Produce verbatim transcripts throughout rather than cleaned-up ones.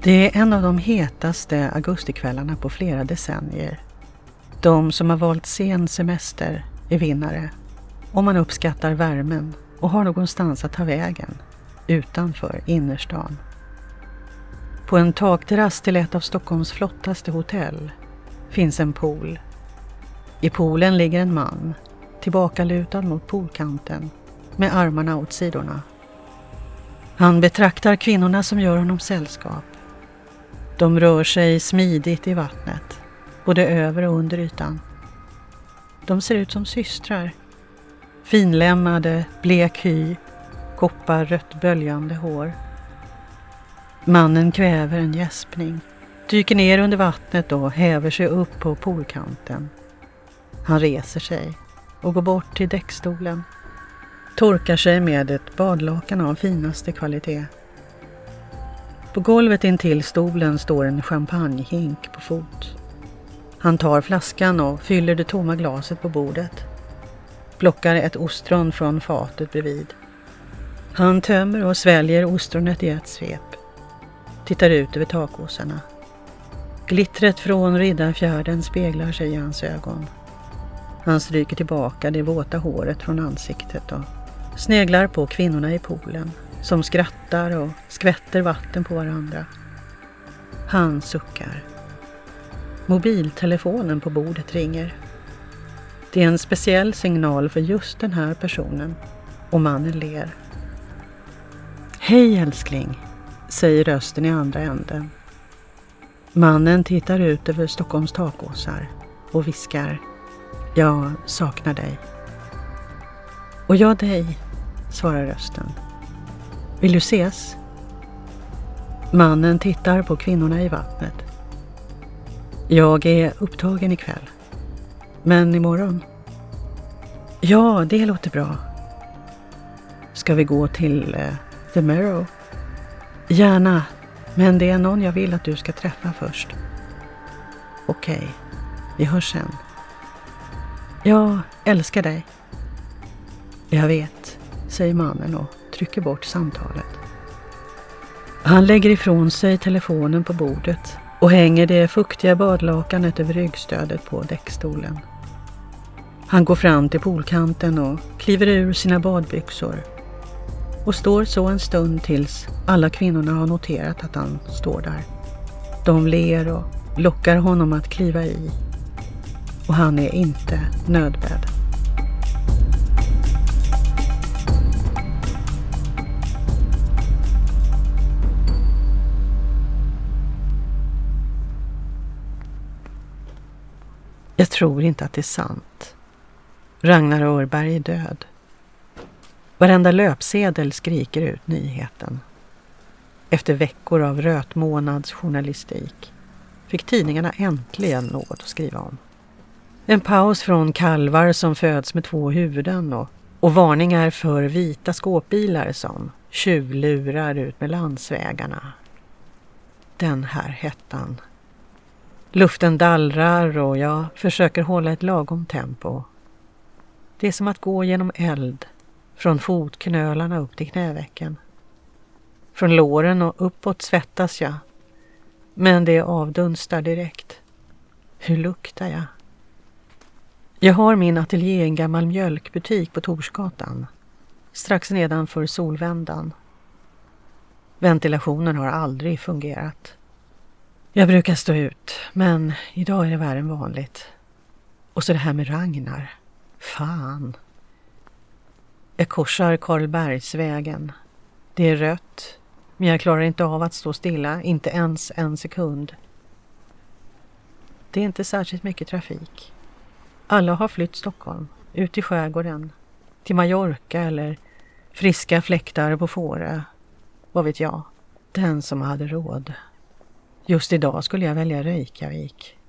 Det är en av de hetaste augustikvällarna på flera decennier. De som har valt sen semester är vinnare om man uppskattar värmen och har någonstans att ta vägen utanför innerstan. På en takterrass till ett av Stockholms flottaste hotell finns en pool. I poolen ligger en man, tillbakalutad mot poolkanten med armarna åt sidorna. Han betraktar kvinnorna som gör honom sällskap. De rör sig smidigt i vattnet, både över och under ytan. De ser ut som systrar. Finlämmade, blek hy, kopparrött böljande hår. Mannen kväver en gäspning, dyker ner under vattnet och häver sig upp på poolkanten. Han reser sig och går bort till däckstolen. Torkar sig med ett badlakan av finaste kvalitet. På golvet intill stolen står en champagnehink på fot. Han tar flaskan och fyller det tomma glaset på bordet. Plockar ett ostron från fatet bredvid. Han tömmer och sväljer ostronet i ett svep. Tittar ut över takåsarna. Glittret från Riddarfjärden speglar sig i hans ögon. Han stryker tillbaka det våta håret från ansiktet och sneglar på kvinnorna i poolen som skrattar och skvätter vatten på varandra. Han suckar. Mobiltelefonen på bordet ringer. Det är en speciell signal för just den här personen och mannen ler. Hej älskling, säger rösten i andra änden. Mannen tittar ut över Stockholms takåsar och viskar: jag saknar dig. Och jag dig, svarar rösten. Vill du ses? Mannen tittar på kvinnorna i vattnet. Jag är upptagen ikväll. Men imorgon? Ja, det låter bra. Ska vi gå till uh, The Merrow? Gärna, men det är någon jag vill att du ska träffa först. Okej, vi hörs sen. Jag älskar dig. Jag vet, säger mannen och trycker bort samtalet. Han lägger ifrån sig telefonen på bordet och hänger det fuktiga badlakanet över ryggstödet på däckstolen. Han går fram till poolkanten och kliver ur sina badbyxor och står så en stund tills alla kvinnorna har noterat att han står där. De ler och lockar honom att kliva i. Och han är inte nödbedd. Jag tror inte att det är sant. Ragnar Örberg är död. Varenda löpsedel skriker ut nyheten. Efter veckor av rötmånadsjournalistik fick tidningarna äntligen något att skriva om. En paus från kalvar som föds med två huvuden och, och varningar för vita skåpbilar som tjuvlurar ut med landsvägarna. Den här hettan. Luften dallrar och jag försöker hålla ett lagom tempo. Det är som att gå genom eld, från fotknölarna upp till knävecken. Från låren och uppåt svettas jag, men det avdunstar direkt. Hur luktar jag? Jag har min ateljé i en gammal mjölkbutik på Torsgatan, strax nedanför Solvändan. Ventilationen har aldrig fungerat. Jag brukar stå ut, men idag är det värre än vanligt. Och så det här med Ragnar. Fan. Jag korsar Karlbergsvägen. Det är rött, men jag klarar inte av att stå stilla, inte ens en sekund. Det är inte särskilt mycket trafik. Alla har flytt Stockholm, ut i skärgården, till Mallorca eller friska fläktar på Fårö. Vad vet jag, den som hade råd. Just idag skulle jag välja Reykjavik.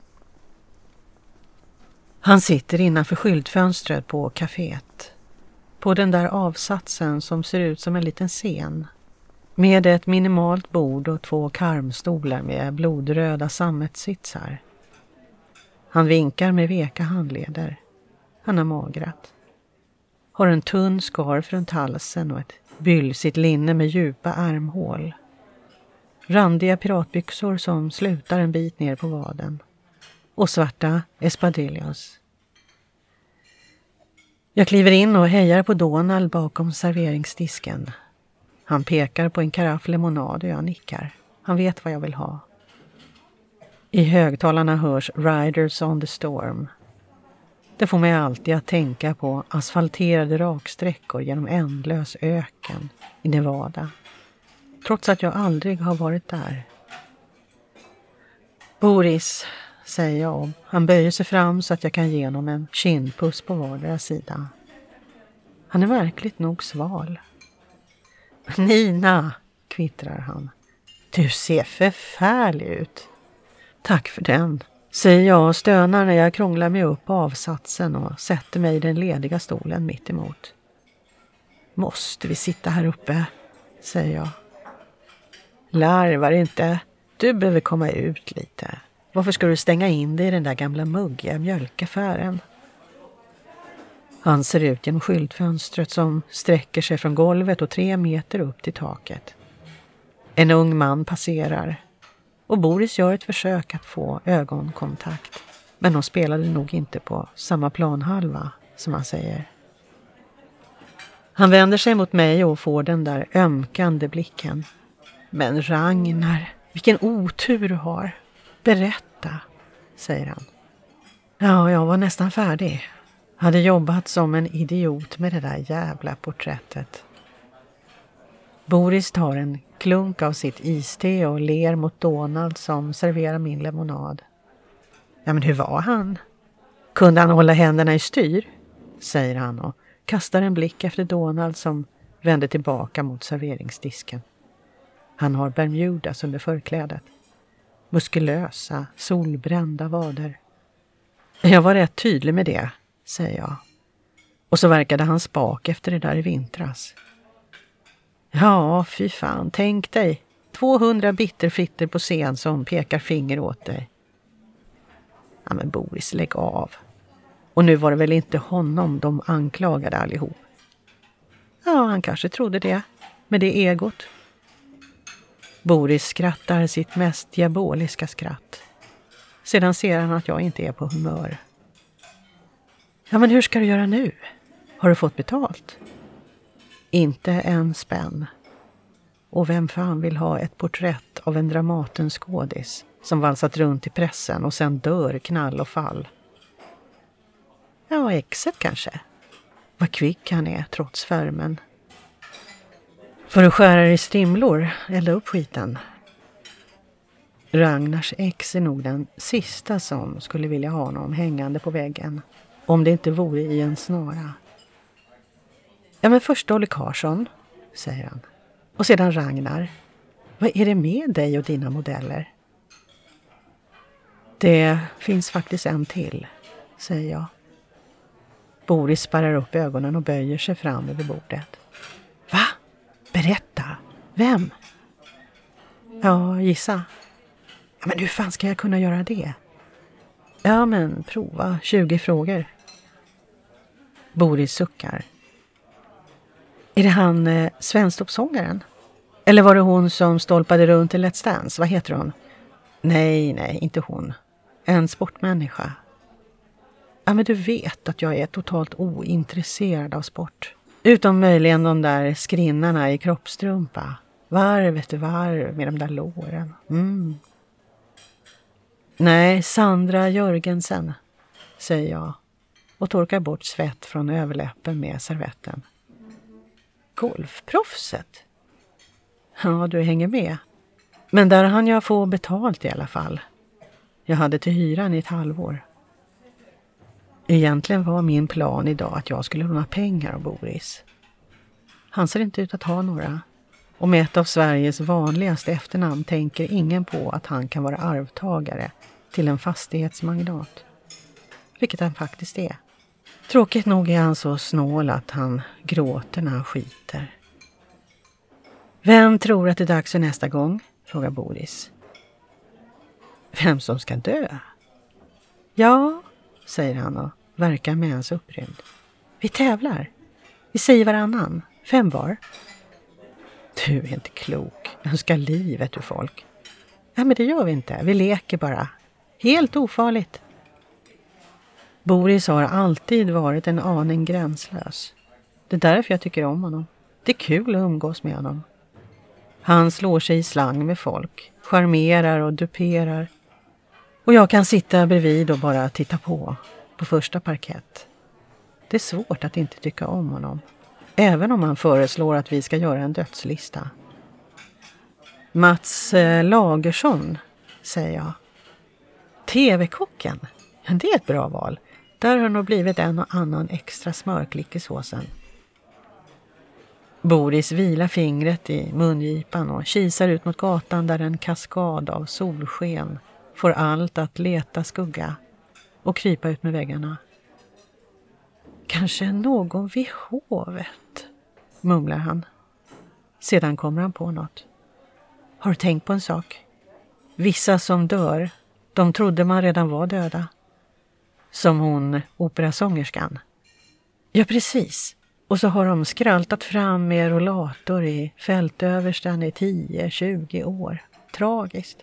Han sitter innanför skyltfönstret på kaféet. På den där avsatsen som ser ut som en liten scen. Med ett minimalt bord och två karmstolar med blodröda sammetssitsar. Han vinkar med veka handleder. Han har magrat. Har en tunn skarf runt halsen och ett bylsigt linne med djupa armhål. randiga piratbyxor som slutar en bit ner på vaden och svarta espadrillos. Jag kliver in och hejar på Donald bakom serveringsdisken. Han pekar på en karaff lemonad och jag nickar. Han vet vad jag vill ha. I högtalarna hörs Riders on the Storm. Det får mig alltid att tänka på asfalterade raksträckor genom ändlös öken i Nevada. Trots att jag aldrig har varit där. Boris, säger jag. Han böjer sig fram så att jag kan ge honom en kindpuss på vardera sida. Han är verkligt nog sval. Nina, kvittrar han. Du ser förfärlig ut. Tack för den, säger jag och stönar när jag krånglar mig upp avsatsen och sätter mig i den lediga stolen mitt emot. Måste vi sitta här uppe, säger jag. Larvar inte. Du behöver komma ut lite. Varför ska du stänga in dig i den där gamla muggiga mjölkaffären? Han ser ut genom skyltfönstret som sträcker sig från golvet och tre meter upp till taket. En ung man passerar och Boris gör ett försök att få ögonkontakt. Men de spelade nog inte på samma planhalva, som han säger. Han vänder sig mot mig och får den där ömkande blicken. Men Ragnar, vilken otur du har. Berätta, säger han. Ja, jag var nästan färdig. Hade jobbat som en idiot med det där jävla porträttet. Boris tar en klunk av sitt iste och ler mot Donald som serverar min lemonad. Ja, men hur var han? Kunde han hålla händerna i styr? Säger han och kastar en blick efter Donald som vänder tillbaka mot serveringsdisken. Han har Bermudas under förklädet. Muskulösa, solbrända vader. Jag var rätt tydlig med det, säger jag. Och så verkade han spak efter det där i vintras. Ja, fy fan, tänk dig. tvåhundra bitterfitter på scen som pekar finger åt dig. Ja, men Boris, lägg av. Och nu var det väl inte honom de anklagade allihop. Ja, han kanske trodde det. Med det egot. Boris skrattar sitt mest diaboliska skratt. Sedan ser han att jag inte är på humör. Ja, men hur ska du göra nu? Har du fått betalt? Inte en spänn. Och vem fan vill ha ett porträtt av en Dramatenskådis som valsat runt i pressen och sen dör knall och fall? Ja, exet kanske. Vad kvick han är trots färmen. Får du skära i strimlor eller upp skiten? Ragnars ex är nog den sista som skulle vilja ha honom hängande på väggen. Om det inte vore i en snara. Ja, men först Dolly Carson, säger han. Och sedan Ragnar. Vad är det med dig och dina modeller? Det finns faktiskt en till, säger jag. Boris spärrar upp ögonen och böjer sig fram över bordet. Va? Berätta. Vem? Ja, gissa. Ja, men hur fan ska jag kunna göra det? Ja, men prova tjugo frågor. Boris suckar. Är det han eh, svensktoppsångaren? Eller var det hon som stolpade runt i Let's Dance? Vad heter hon? Nej, nej, inte hon. En sportmänniska. Ja, men du vet att jag är totalt ointresserad av sport. Utom möjligen de där skrinnarna i kroppstrumpa. Varv efter varv med de där låren. Mm. Nej, Sandra Jörgensen, säger jag och torkar bort svett från överläppen med servetten. Golfproffset? Ja, du hänger med. Men där hann jag få betalt i alla fall. Jag hade till hyran i ett halvår. Egentligen var min plan idag att jag skulle låna pengar av Boris. Han ser inte ut att ha några. Och med ett av Sveriges vanligaste efternamn tänker ingen på att han kan vara arvtagare till en fastighetsmagnat. Vilket han faktiskt är. Tråkigt nog är han så snål att han gråter när han skiter. Vem tror att det är dags för nästa gång? Frågar Boris. Vem som ska dö? Ja, säger han och verkar med hans upprymd. Vi tävlar. Vi säger varannan. Fem var. Du är inte klok. Önskar livet ur folk. Ja, men det gör vi inte. Vi leker bara. Helt ofarligt. Boris har alltid varit en aning gränslös. Det är därför jag tycker om honom. Det är kul att umgås med honom. Han slår sig i slang med folk. Charmerar och duperar. Och jag kan sitta bredvid och bara titta på. På första parkett. Det är svårt att inte tycka om honom. Även om han föreslår att vi ska göra en dödslista. Mats eh, Lagersson, säger jag. T V-kocken? Ja, det är ett bra val. Där har nog blivit en och annan extra smörklick i såsen. Boris vilar fingret i mungipan och kisar ut mot gatan där en kaskad av solsken får allt att leta skugga och krypa ut med väggarna. Kanske någon vid hovet, mumlar han. Sedan kommer han på något. Har du tänkt på en sak? Vissa som dör, de trodde man redan var döda. Som hon, operasångerskan. Ja, precis. Och så har de skraltat fram med rollator i fältöverstan i tio tjugo år. Tragiskt.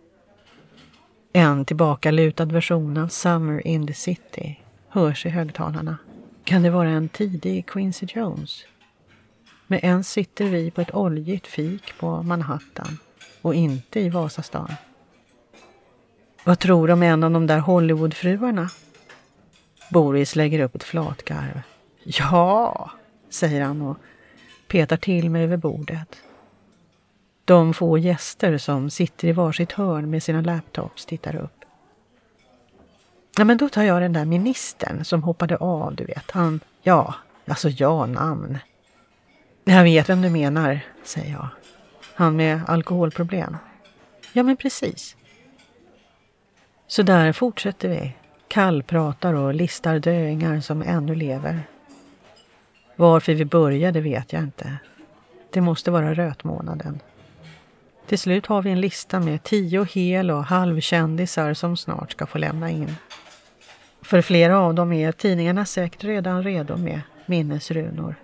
En tillbakalutad version av Summer in the City hörs i högtalarna. Kan det vara en tidig Quincy Jones? Men än sitter vi på ett oljigt fik på Manhattan och inte i Vasastan. Vad tror de om en av de där Hollywoodfruarna? Boris lägger upp ett flatgarv. Ja, säger han och petar till mig över bordet. De få gäster som sitter i varsitt hörn med sina laptops tittar upp. Ja, men då tar jag den där ministern som hoppade av, du vet. Han, ja, alltså ja, namn. Jag vet vem du menar, säger jag. Han med alkoholproblem. Ja, men precis. Så där fortsätter vi. Kallpratar och listar döingar som ännu lever. Varför vi började vet jag inte. Det måste vara rötmånaden. Till slut har vi en lista med tio hel- och halvkändisar som snart ska få lämna in. För flera av dem är tidningarna säkert redan redo med minnesrunor.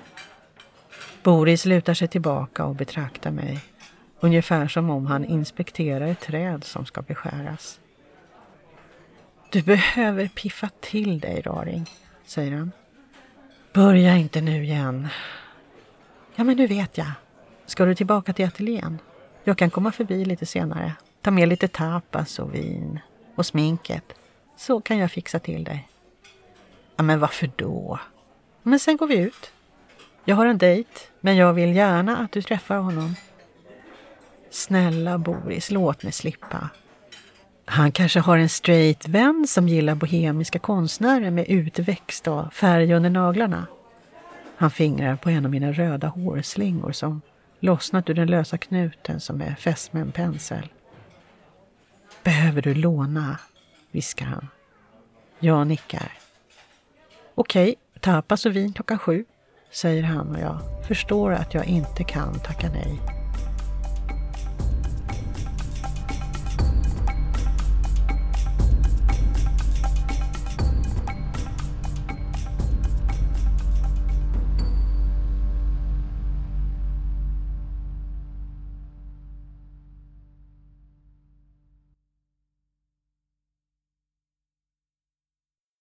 Boris lutar sig tillbaka och betraktar mig. Ungefär som om han inspekterar ett träd som ska beskäras. Du behöver piffa till dig, raring, säger han. Börja inte nu igen. Ja, men nu vet jag. Ska du tillbaka till ateljén? Jag kan komma förbi lite senare. Ta med lite tapas och vin och sminket. Så kan jag fixa till dig. Ja, men varför då? Men sen går vi ut. Jag har en dejt, men jag vill gärna att du träffar honom. Snälla Boris, låt mig slippa. Han kanske har en straight vän som gillar bohemiska konstnärer med utväxt och färg under naglarna. Han fingrar på en av mina röda hårslingor som lossnat ur den lösa knuten som är fäst med en pensel. Behöver du låna, viskar han. Jag nickar. Okej, tapas och vin klockan sju, säger han och jag förstår att jag inte kan tacka nej.